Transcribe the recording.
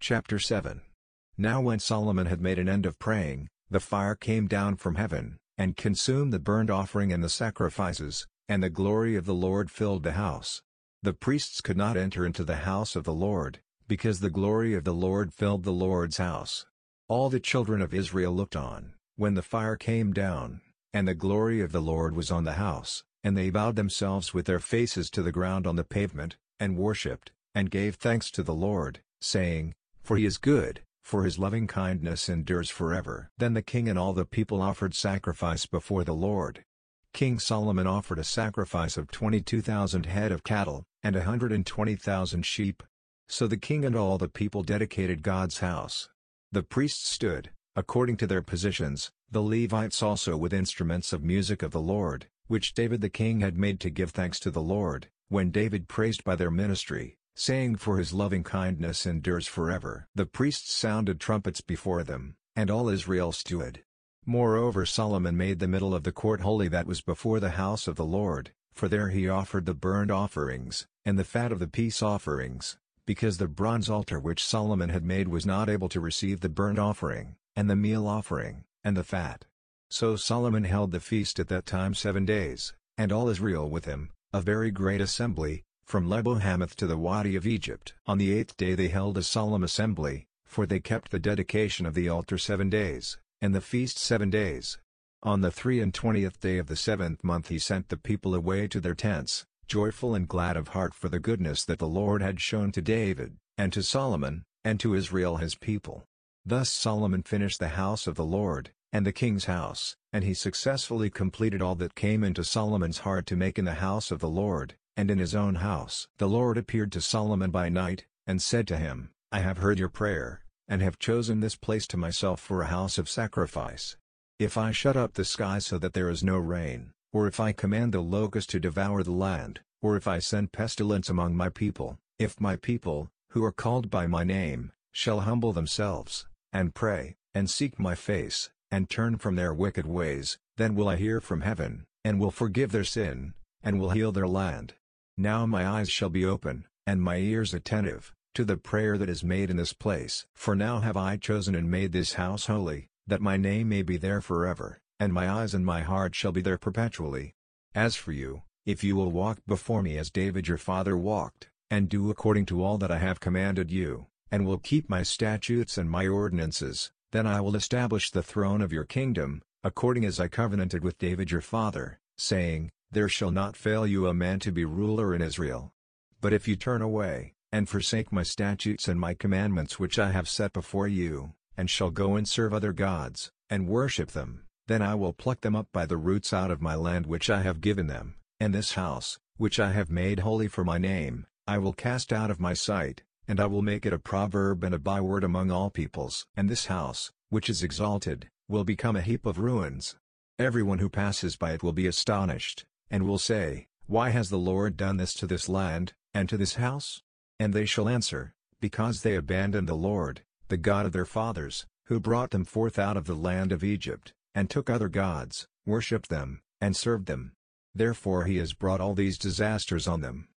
Chapter 7. Now when Solomon had made an end of praying, the fire came down from heaven, and consumed the burnt offering and the sacrifices, and the glory of the Lord filled the house. The priests could not enter into the house of the Lord, because the glory of the Lord filled the Lord's house. All the children of Israel looked on, when the fire came down, and the glory of the Lord was on the house, and they bowed themselves with their faces to the ground on the pavement, and worshipped, and gave thanks to the Lord, saying, For he is good, for his loving-kindness endures forever. Then the king and all the people offered sacrifice before the Lord. King Solomon offered a sacrifice of 22,000 head of cattle, and 120,000 sheep. So the king and all the people dedicated God's house. The priests stood, according to their positions, the Levites also with instruments of music of the Lord, which David the king had made to give thanks to the Lord, when David praised by their ministry, saying, For his loving-kindness endures forever. The priests sounded trumpets before them, and all Israel stood. Moreover Solomon made the middle of the court holy that was before the house of the Lord, for there he offered the burnt offerings, and the fat of the peace offerings, because the bronze altar which Solomon had made was not able to receive the burnt offering, and the meal offering, and the fat. So Solomon held the feast at that time 7 days, and all Israel with him, a very great assembly, from Lebo-Hamath to the Wadi of Egypt. On the 8th day they held a solemn assembly, for they kept the dedication of the altar 7 days, and the feast 7 days. On the 23rd day of the 7th month he sent the people away to their tents, joyful and glad of heart for the goodness that the Lord had shown to David, and to Solomon, and to Israel his people. Thus Solomon finished the house of the Lord, and the king's house, and he successfully completed all that came into Solomon's heart to make in the house of the Lord, and in his own house. The Lord appeared to Solomon by night, and said to him, I have heard your prayer, and have chosen this place to myself for a house of sacrifice. If I shut up the sky so that there is no rain, or if I command the locust to devour the land, or if I send pestilence among my people, if my people, who are called by my name, shall humble themselves, and pray, and seek my face, and turn from their wicked ways, then will I hear from heaven, and will forgive their sin, and will heal their land. Now my eyes shall be open, and my ears attentive, to the prayer that is made in this place. For now have I chosen and made this house holy, that my name may be there forever, and my eyes and my heart shall be there perpetually. As for you, if you will walk before me as David your father walked, and do according to all that I have commanded you, and will keep my statutes and my ordinances, then I will establish the throne of your kingdom, according as I covenanted with David your father, saying, There shall not fail you a man to be ruler in Israel. But if you turn away, and forsake my statutes and my commandments which I have set before you, and shall go and serve other gods, and worship them, then I will pluck them up by the roots out of my land which I have given them, and this house, which I have made holy for my name, I will cast out of my sight, and I will make it a proverb and a byword among all peoples. And this house, which is exalted, will become a heap of ruins. Everyone who passes by it will be astonished, and will say, Why has the Lord done this to this land, and to this house? And they shall answer, Because they abandoned the Lord, the God of their fathers, who brought them forth out of the land of Egypt, and took other gods, worshipped them, and served them. Therefore he has brought all these disasters on them.